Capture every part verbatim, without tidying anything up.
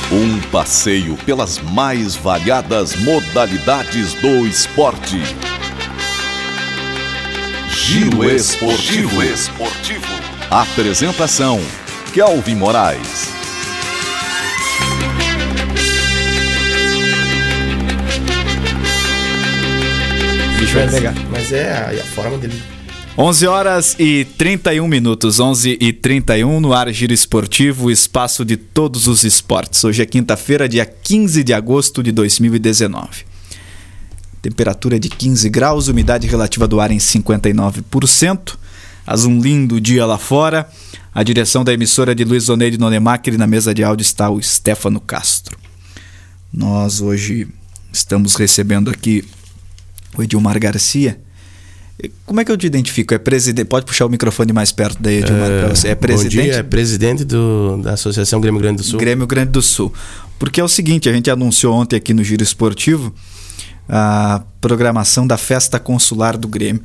Um passeio pelas mais variadas modalidades do esporte. Giro Esportivo. Giro Esportivo. Apresentação: Kelvin Moraes. Bicho vai pegar, mas é a, a forma dele. onze horas e trinta e um minutos, onze e trinta e um no ar Giro Esportivo, o espaço de todos os esportes. Hoje é quinta-feira, dia quinze de agosto de dois mil e dezenove. Temperatura de quinze graus, umidade relativa do ar em cinquenta e nove por cento. Haz um lindo dia lá fora. A direção da emissora de Luiz Oneide Nonemacher, e na mesa de áudio está o Stefano Castro. Nós hoje estamos recebendo aqui o Edilmar Garcia. Como é que eu te identifico? É presidente? Pode puxar o microfone mais perto daí, Edilmar, uh, para você. É presidente? Bom dia, é presidente do, da Associação Grêmio Grande do Sul. Grêmio Grande do Sul. Porque é o seguinte, a gente anunciou ontem aqui no Giro Esportivo a programação da Festa Consular do Grêmio.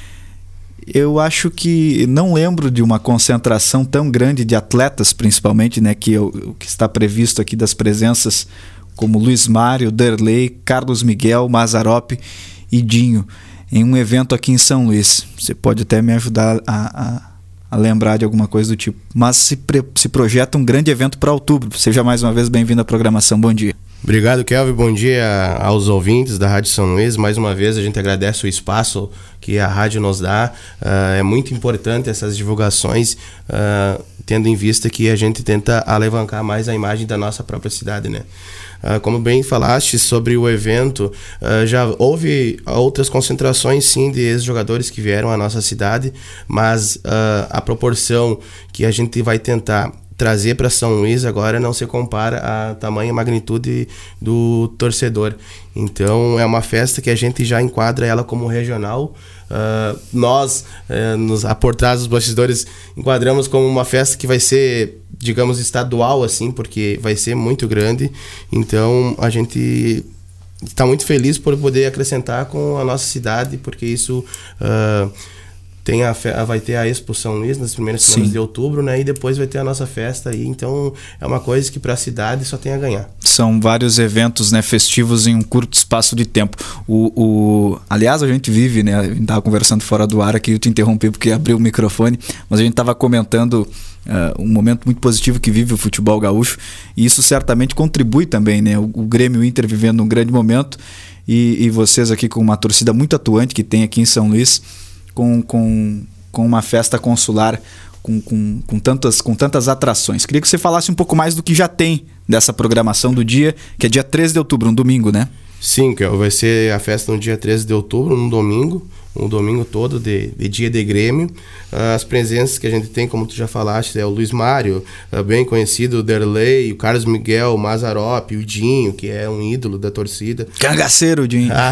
Eu acho que não lembro de uma concentração tão grande de atletas, principalmente, né, que o que está previsto aqui das presenças como Luiz Mário, Derlei, Carlos Miguel, Mazzaropi e Dinho, em um evento aqui em São Luís. Você pode até me ajudar a, a, a lembrar de alguma coisa do tipo. Mas se, pre, se projeta um grande evento para outubro. Seja mais uma vez bem-vindo à programação. Bom dia. Obrigado, Kelvin. Bom dia aos ouvintes da Rádio São Luís. Mais uma vez a gente agradece o espaço que a rádio nos dá. Uh, é muito importante essas divulgações, uh, tendo em vista que a gente tenta alavancar mais a imagem da nossa própria cidade, né? Uh, como bem falaste sobre o evento, uh, já houve outras concentrações sim de ex-jogadores que vieram à nossa cidade, mas uh, a proporção que a gente vai tentar trazer para São Luís agora não se compara à tamanha magnitude do torcedor. Então é uma festa que a gente já enquadra ela como regional. Uh, nós, uh, nos, a por trás dos bastidores, enquadramos como uma festa que vai ser, digamos, estadual, assim, porque vai ser muito grande. Então a gente está muito feliz por poder acrescentar com a nossa cidade, porque isso uh, tem a, vai ter a Expo São Luís nas primeiras semanas de outubro, né? E depois vai ter a nossa festa aí. Então é uma coisa que para a cidade só tem a ganhar. São vários eventos, né, festivos em um curto espaço de tempo. O, o... Aliás, a gente vive, né? A gente estava conversando fora do ar aqui, eu te interrompi porque abriu o microfone, mas a gente estava comentando uh, um momento muito positivo que vive o futebol gaúcho, e isso certamente contribui também, né? O, o Grêmio Inter vivendo um grande momento, e, e vocês aqui com uma torcida muito atuante que tem aqui em São Luís, Com, com, com uma festa consular com, com, com, tantas, com tantas atrações. Queria que você falasse um pouco mais do que já tem dessa programação do dia, que é dia treze de outubro, um domingo, né? Sim, que vai ser a festa no dia treze de outubro, um domingo, um domingo todo de, de dia de Grêmio. As presenças que a gente tem, como tu já falaste, é o Luiz Mário, bem conhecido, o Derlei, o Carlos Miguel, o Mazzaropi, o Dinho, que é um ídolo da torcida. Cangaceiro, Dinho. Ah,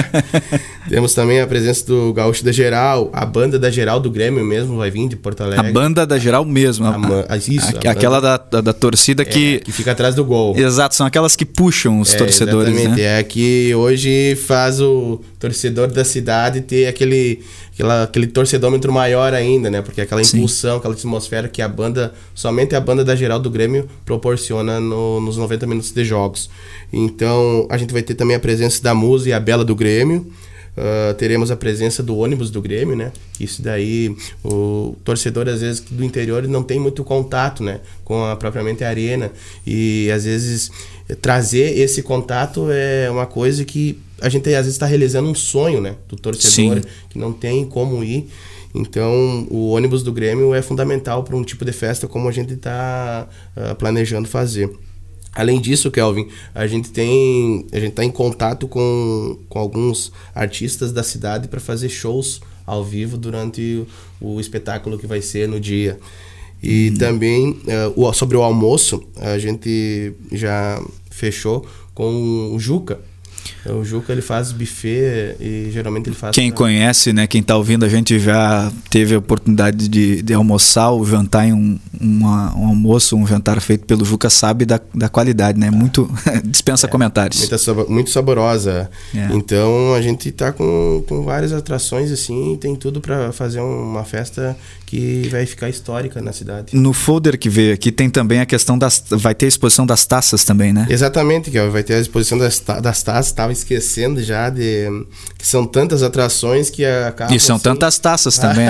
ah. Temos também a presença do Gaúcho da Geral, a banda da Geral do Grêmio mesmo vai vir de Porto Alegre. A banda da Geral mesmo. A, a, isso. A, a aquela da, da, da torcida que... É, que fica atrás do gol. Exato, são aquelas que puxam os é, torcedores, exatamente, né? É que hoje faz o torcedor da cidade ter aquele, aquela, aquele torcedômetro maior ainda, né? Porque aquela impulsão, sim, aquela atmosfera que a banda, somente a banda da Geral do Grêmio proporciona no, nos noventa minutos de jogos. Então a gente vai ter também a presença da Musa e a Bela do Grêmio. Uh, teremos a presença do ônibus do Grêmio, né? Isso daí, o torcedor às vezes do interior não tem muito contato, né, com a propriamente a arena, e às vezes trazer esse contato é uma coisa que a gente às vezes está realizando um sonho, né, do torcedor. Sim. Que não tem como ir. Então o ônibus do Grêmio é fundamental para um tipo de festa como a gente está uh, planejando fazer. Além disso, Kelvin, a gente tem a gente está em contato com, com alguns artistas da cidade para fazer shows ao vivo durante o, o espetáculo que vai ser no dia. E hum. também uh, o, sobre o almoço, a gente já fechou com o Juca. O Juca, ele faz buffet e geralmente ele faz... Quem pra... conhece, né? Quem tá ouvindo, a gente já teve a oportunidade de, de almoçar ou jantar em um, uma, um almoço, um jantar feito pelo Juca, sabe da, da qualidade, né? Muito... dispensa é, comentários. Muito, muito saborosa. É. Então, a gente tá com, com várias atrações, assim, tem tudo para fazer uma festa que vai ficar histórica na cidade. No folder que veio aqui tem também a questão das... Vai ter a exposição das taças também, né? Exatamente, que vai ter a exposição das, das taças. Estava esquecendo já de... que são tantas atrações que acabam... E são assim... tantas taças também.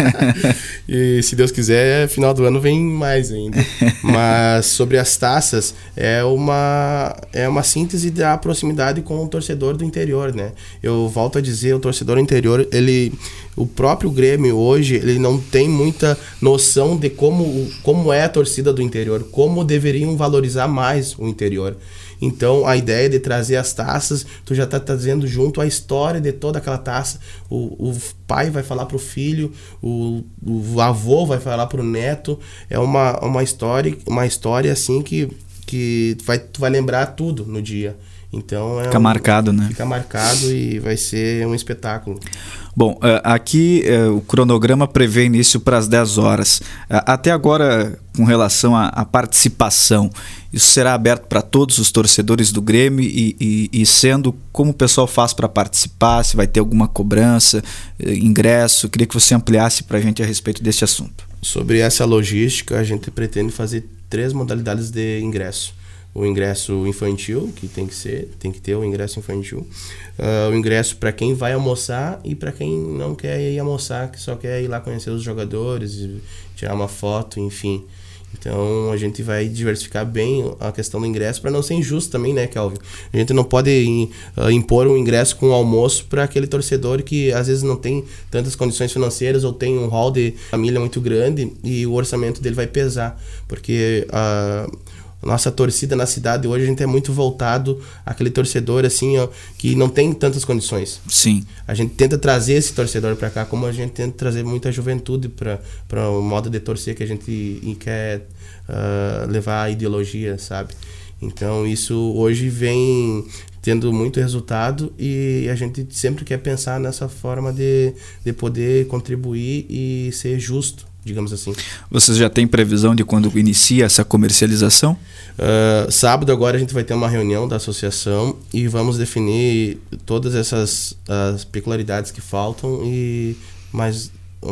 E se Deus quiser, final do ano vem mais ainda. Mas sobre as taças, é uma, é uma síntese da proximidade com o torcedor do interior, né? Eu volto a dizer, o torcedor interior, ele... O próprio Grêmio hoje, ele não tem muita noção de como, como é a torcida do interior, como deveriam valorizar mais o interior. Então, a ideia de trazer as taças, tu já tá trazendo junto a história de toda aquela taça. O, o pai vai falar pro filho, o, o avô vai falar pro neto. É uma, uma história, uma história assim que, que tu vai, tu vai lembrar tudo no dia. Então, é fica um, marcado, né? Fica marcado e vai ser um espetáculo. Bom, aqui o cronograma prevê início para as dez horas. Até agora, com relação à participação, isso será aberto para todos os torcedores do Grêmio e, e, e sendo como o pessoal faz para participar, se vai ter alguma cobrança, ingresso. Eu queria que você ampliasse para a gente a respeito desse assunto. Sobre essa logística, a gente pretende fazer três modalidades de ingresso. O ingresso infantil, que tem que ser, tem que ter o ingresso infantil. Uh, o ingresso para quem vai almoçar e para quem não quer ir almoçar, que só quer ir lá conhecer os jogadores, tirar uma foto, enfim. Então a gente vai diversificar bem a questão do ingresso para não ser injusto também, né, Kelvin? A gente não pode uh, impor um ingresso com um almoço para aquele torcedor que às vezes não tem tantas condições financeiras ou tem um hall de família muito grande e o orçamento dele vai pesar, porque a uh, nossa torcida na cidade hoje, a gente é muito voltado àquele torcedor assim, ó, que não tem tantas condições. Sim. A gente tenta trazer esse torcedor para cá, como a gente tenta trazer muita juventude para o modo de torcer que a gente quer uh, levar a ideologia, sabe? Então isso hoje vem tendo muito resultado e a gente sempre quer pensar nessa forma de, de poder contribuir e ser justo, digamos assim. Vocês já têm previsão de quando inicia essa comercialização? Uh, sábado agora a gente vai ter uma reunião da associação e vamos definir todas essas as peculiaridades que faltam e mais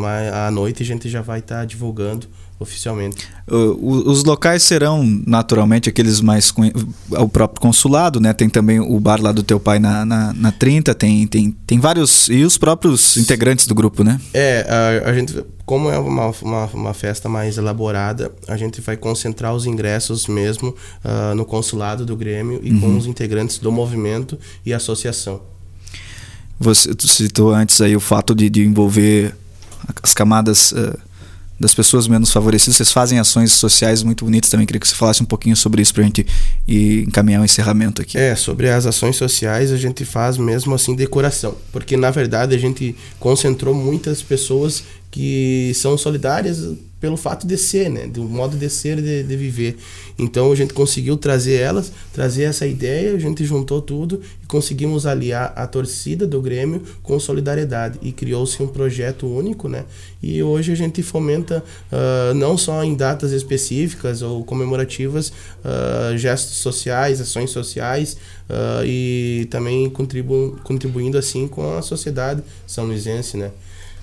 à noite a gente já vai estar tá divulgando oficialmente. Uh, os locais serão naturalmente aqueles mais o próprio consulado, né? Tem também o bar lá do teu pai na, na, na trinta, tem, tem, tem vários, e os próprios integrantes do grupo, né? É, a, a gente, como é uma, uma, uma festa mais elaborada, a gente vai concentrar os ingressos mesmo uh, no consulado do Grêmio e uhum. com os integrantes do movimento e associação. Você citou antes aí o fato de, de envolver as camadas uh, das pessoas menos favorecidas. Vocês fazem ações sociais muito bonitas também. Queria que você falasse um pouquinho sobre isso pra gente ir encaminhar o encerramento aqui. É, sobre as ações sociais a gente faz mesmo assim de coração, porque na verdade a gente concentrou muitas pessoas que são solidárias pelo fato de ser, né, do modo de ser e de, de viver. Então a gente conseguiu trazer elas, trazer essa ideia, a gente juntou tudo e conseguimos aliar a torcida do Grêmio com solidariedade e criou-se um projeto único, né? E hoje a gente fomenta uh, não só em datas específicas ou comemorativas, uh, gestos sociais, ações sociais uh, e também contribu- contribuindo assim com a sociedade são-luisense, né?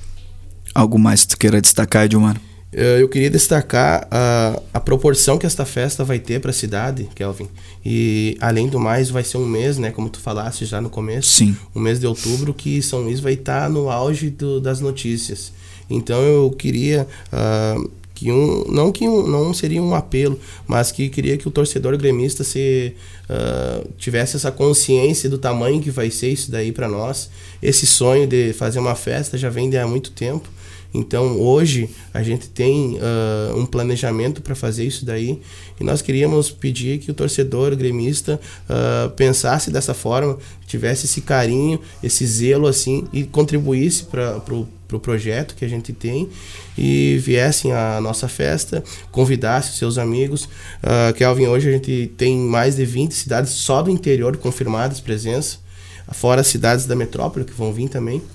Algo mais que tu queira destacar, Edilmar? Eu queria destacar a, a proporção que esta festa vai ter para a cidade, Kelvin. E, além do mais, vai ser um mês, né, como tu falaste já no começo. Sim. Um mês de outubro que São Luís vai estar tá no auge do, das notícias. Então, eu queria... Uh, que um, não que um, não seria um apelo, mas que queria que o torcedor gremista se, uh, tivesse essa consciência do tamanho que vai ser isso daí para nós. Esse sonho de fazer uma festa já vem de há muito tempo. Então hoje a gente tem uh, um planejamento para fazer isso daí e nós queríamos pedir que o torcedor gremista uh, pensasse dessa forma, tivesse esse carinho, esse zelo assim e contribuísse para pro, pro projeto que a gente tem e viessem à nossa festa, convidasse os seus amigos. Uh, Kelvin, hoje a gente tem mais de vinte cidades só do interior confirmadas presença, fora as cidades da metrópole que vão vir também.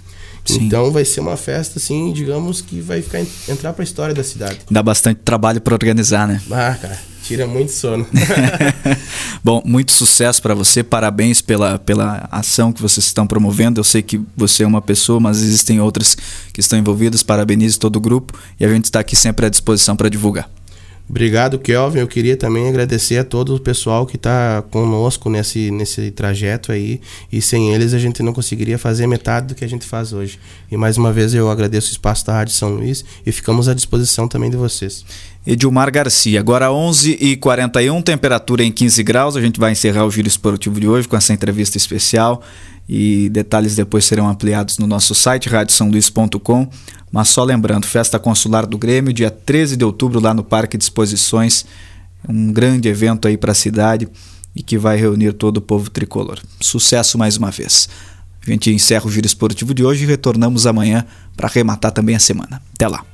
Sim. Então vai ser uma festa, assim, digamos, que vai ficar, entrar para a história da cidade. Dá bastante trabalho para organizar, né? Ah, cara, tira muito sono. Bom, muito sucesso para você, parabéns pela, pela ação que vocês estão promovendo. Eu sei que você é uma pessoa, mas existem outras que estão envolvidas. Parabenizo todo o grupo e a gente está aqui sempre à disposição para divulgar. Obrigado, Kelvin. Eu queria também agradecer a todo o pessoal que está conosco nesse, nesse trajeto aí, e sem eles a gente não conseguiria fazer metade do que a gente faz hoje. E mais uma vez eu agradeço o espaço da Rádio São Luís e ficamos à disposição também de vocês. Edilmar Garcia, agora onze e quarenta e um, temperatura em quinze graus. A gente vai encerrar o Giro Esportivo de hoje com essa entrevista especial e detalhes depois serão ampliados no nosso site rádio são luís ponto com. Mas só lembrando, Festa Consular do Grêmio, dia treze de outubro, lá no Parque de Exposições. Um grande evento aí para a cidade e que vai reunir todo o povo tricolor. Sucesso mais uma vez. A gente encerra o Giro Esportivo de hoje e retornamos amanhã para arrematar também a semana. Até lá.